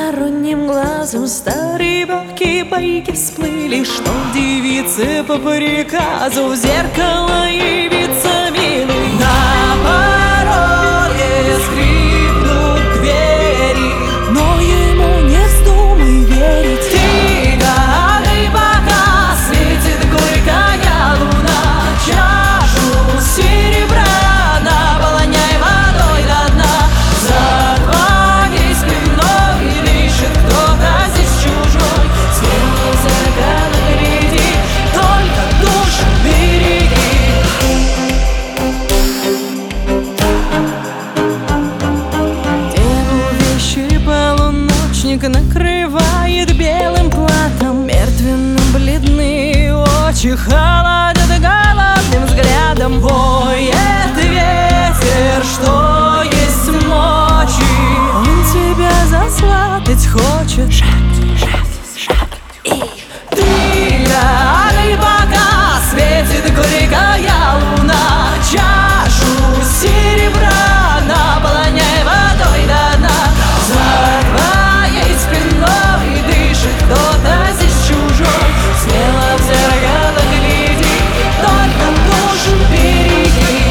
Посторонним глазом старые бабки байки всплыли, что девицы по приказу в зеркало явится милый. На пороге скрипнут двери, но ему не вздумай верить. Ты гадай, пока светит горькая луна, чашу серебра наполняй водой до дна. За твоей спиной дышит кто-то здесь чужой. Смело в зеркало гляди, только душу береги. Деву вещи полуночник накрывает белым платом, мертвенно-бледные очи холодят голодным взглядом. Воет ветер, что есть мочи, он тебя засватать хочет. Ты гадай, пока светит горькая луна, чашу серебра наполняй водой до дна. За твоей спиной дышит кто-то здесь чужой. Смело в зеркало гляди, только душу береги.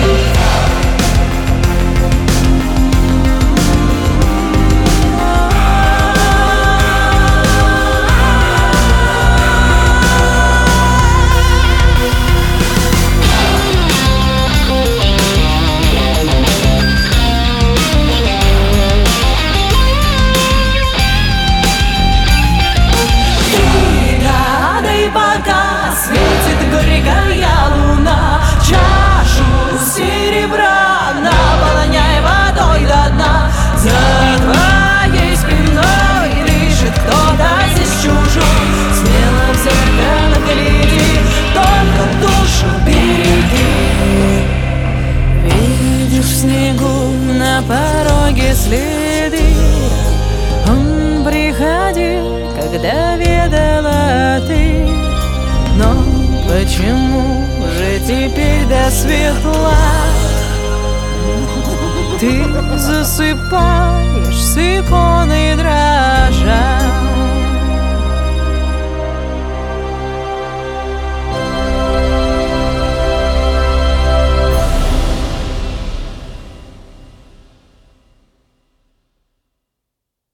Светит горькая луна, чашу серебра наполняй водой до дна. За твоей спиной дышит кто-то здесь чужой. Смело в зеркало гляди, только душу береги. Видишь в снегу на пороге следы, он приходил, когда ведала ты. Но почему же теперь до светла ты засыпаешь с иконой